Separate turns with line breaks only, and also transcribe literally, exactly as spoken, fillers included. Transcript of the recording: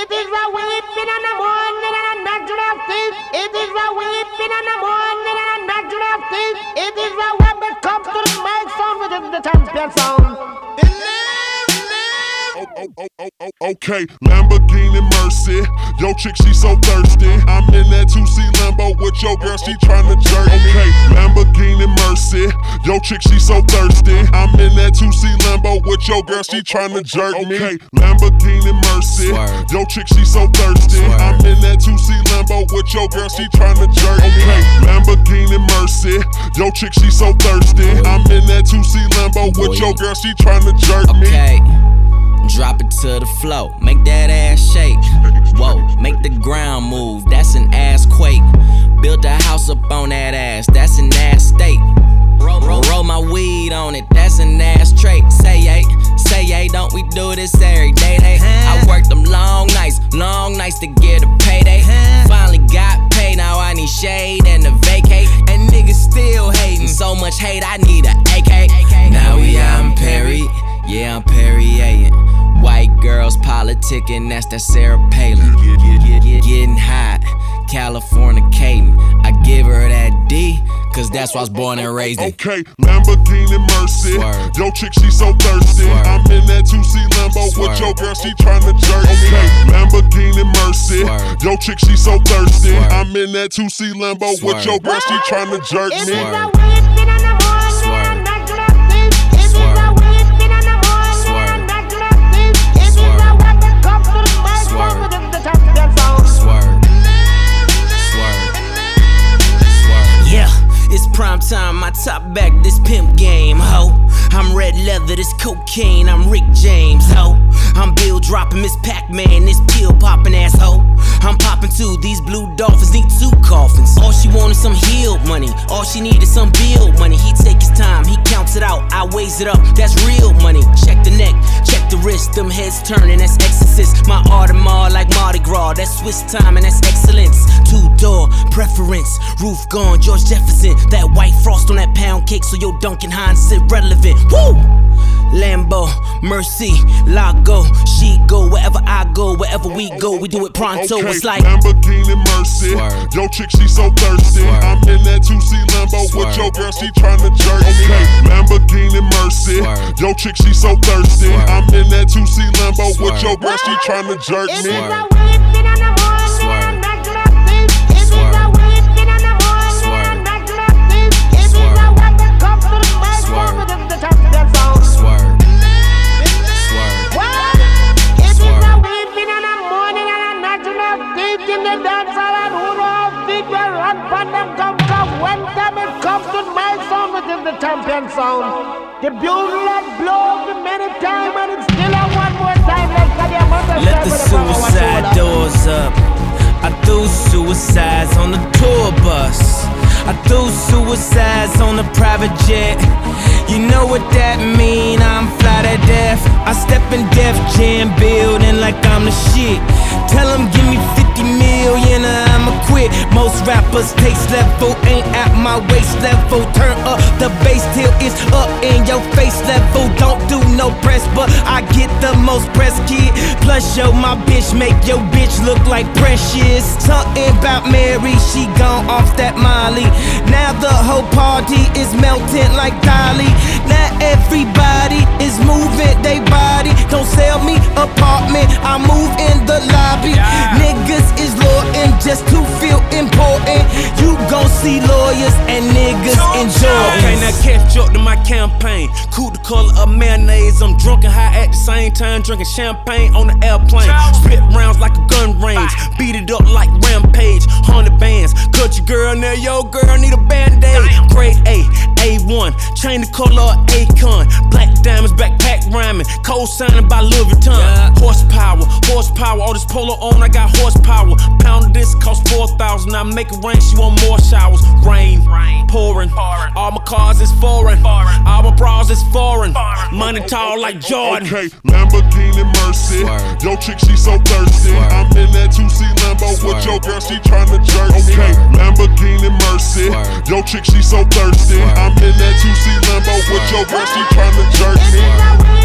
It is a weeping in the morning and a gnashing of teeth. It is a weeping in the morning and a gnashing of teeth. It is a when it comes to the mic sound, which is the champion sound.
Oh, oh, oh, oh, oh, okay, Lamborghini Mercy. Yo, chick, she so thirsty. I'm in that two C Lambo with your girl, she tryna jerk me. Okay, Lamborghini Mercy. Yo, chick, she so thirsty. I'm in that two C Lambo with your girl, she tryna jerk me. Okay, Lamborghini Mercy. Yo, chick, she so thirsty. I'm in that two C Lambo with your girl, she tryna jerk me. Okay, Lamborghini Mercy. Yo, chick, she so thirsty. I'm in that two C Lambo with your girl, she tryna jerk me.
Okay. Drop it to the floor, make that ass shake. Whoa, make the ground move, that's an ass quake. Built a house up on that ass, that's an ass state. Roll, roll, roll my weed on it, that's an ass trait. Say yay, say yay, don't we do this every day? Day. I worked them long nights, long nights to get a payday. Finally got paid, now I need shade and a vacate. And niggas still hating, so much hate, I need a A K. Now we out in Perry, yeah I'm Perrier. White girls politicking, that's that Sarah Palin. Getting hot, Californicating. I give her that D, cause that's why I was born and raised in.
Okay, Lamborghini Mercy.
Swerve.
Yo, chick, she so thirsty.
Swerve.
I'm in that two C Lambo
Swerve.
with your girl, she tryna jerk me. Okay, Lamborghini Mercy.
Swerve.
Yo, chick, she so thirsty.
Swerve.
I'm in that two C Lambo
Swerve.
with your girl, she tryna jerk
It
me.
is a weeping in the morning and a gnashing of teeth. It is a weeping in the morning and a gnashing of teeth. It is a when it comes to the mic sound, which is the champion sound.
Swerve. Swerve. Swerve.
Yeah, it's prime time, my top back, this pimp game, ho. I'm red leather, this cocaine, I'm Rick James, ho. I'm Bill dropping Miss Pac-Man, this pill popping asshole. I'm popping too, these blue dolphins need two coffins. All she wanted some healed money, all she needed some bill money. He take his time, he counts it out, I weighs it up, that's real money. Check the neck, check the wrist, them heads turning, that's exorcist. My Audemars like Mardi Gras, that's Swiss time and that's excellence. Two-door preference, roof gone, George Jefferson. That white frost on that pound cake, so your Duncan Hines sit relevant. Woo! Lambo, Mercy, Lago, she go wherever I go, wherever we go, we do it pronto.
Okay,
It's like
Lamborghini Mercy.
Swerve.
Yo, chick, she so thirsty.
Swerve.
I'm in that two C Lambo
Swerve.
with your girl, she tryna jerk me. Okay, Lamborghini Mercy.
Swerve.
Yo, chick, she so thirsty.
Swerve.
I'm in that two C Lambo with
Swerve.
your girl, she tryna jerk
It is
me.
a weeping in the morning and a gnashing of teeth. It is a weeping in the morning and a gnashing of teeth. It is a when it comes to the mic sound, which is the champion sound.
Swerve. Swerve.
What? It is a weeping in the morning and a gnashing of teeth in the dance hall, and who know how deep you run from them come come. When time it comes to my sound, which is the champion sound. The bugle that blows the many times, and it's still a one more time. Let's get your mother.
let the suicide doors up. I threw suicides on the tour bus. I threw suicides on the private jet. You know what that mean, I'm fly to death. I step in Def Jam building like I'm the shit. Tell them give me fifty million or I'ma quit. Most rappers taste level ain't at my waist level. Turn up the bass till it's up in your face level. Don't do no press, but I get the most press, kid. Plus yo, my bitch make your bitch look like Precious. Something about Mary, she gone off that Molly. Now the whole party is melting like Dolly. Now everybody is moving they body. Don't sell me apartment, I move in the lobby. Yeah. Niggas is loyal just to feel important. You gon' see lawyers and niggas enjoy. Okay, now catch up to my campaign. Cool the color of mayonnaise. I'm drunk and high at the same time, drinking champagne on the airplane. Spit rounds like a gun range, beat it up like Rampage. Hundred bands, cut your girl now, yo girl need a band-aid. Grade A, A one, chain the color of Akon. Black diamonds, backpack rhyming, co-signing by Louis Vuitton. Yeah. Horsepower, horsepower, all this polo on, I got horsepower. Pound of this cost four thousand, I make it rain, she want more showers. Rain, rain pouring, pouring. All my cars is foreign, foreign. All my bras is foreign, foreign. Money tall like Jordan.
Okay, Lamborghini Mercy. Swerve. Yo, chick, she so thirsty. Swerve. I'm in that two C Lambo Swerve. With your girl, she tryna jerk me. Okay, Lamborghini Mercy. Swerve. Yo, chick, she so thirsty. Swerve. I'm in that two C Lambo with your girl, she tryna jerk me.